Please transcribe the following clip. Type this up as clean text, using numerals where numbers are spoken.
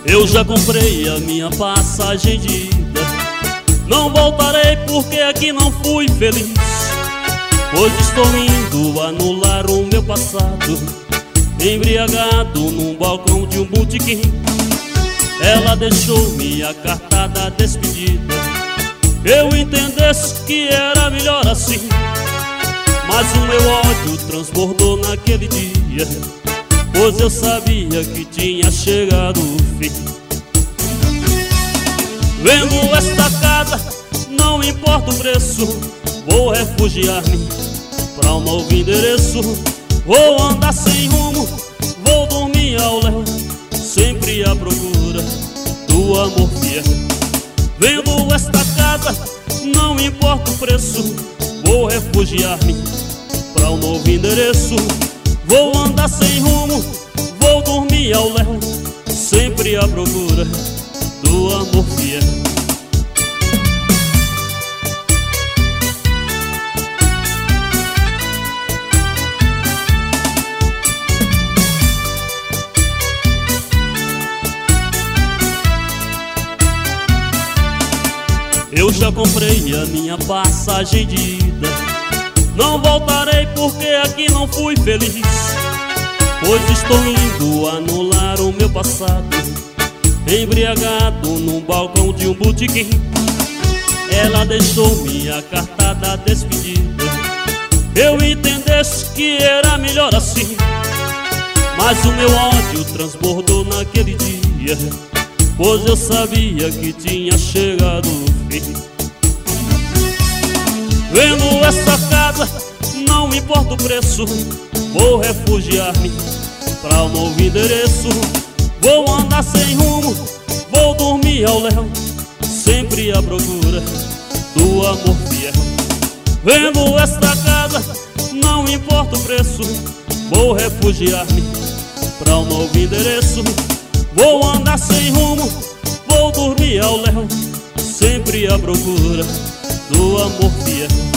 Eu já comprei a minha passagem de ida, não voltarei porque aqui não fui feliz. Hoje estou indo anular o meu passado, embriagado num balcão de um botequim. Ela deixou-me a carta da despedida, eu entendesse que era melhor assim. Mas o meu ódio transbordou naquele dia, pois eu sabia que tinha chegado o fim. Vendo esta casa, não importa o preço, vou refugiar-me pra um novo endereço. Vou andar sem rumo, vou dormir ao léu, sempre à procura do amor fiel. Vendo esta casa, não importa o preço, vou refugiar-me pra um novo endereço. Vou andar sem rumo, vou dormir ao léu, sempre à procura do amor fiel. Eu já comprei a minha passagem de ida, não voltarei porque aqui não fui feliz. Hoje estou indo anular o meu passado, embriagado num balcão de um botequim. Ela deixou-me a carta da despedida, eu entendesse que era melhor assim. Mas o meu ódio transbordou naquele dia, pois eu sabia que tinha chegado o fim. Vendo essa casa, não importa o preço, vou refugiar-me pra um novo endereço. Vou andar sem rumo, vou dormir ao léu, sempre à procura do amor fiel. Vendo esta casa, não importa o preço, vou refugiar-me pra um novo endereço. Vou andar sem rumo, vou dormir ao léu, sempre à procura do amor fiel.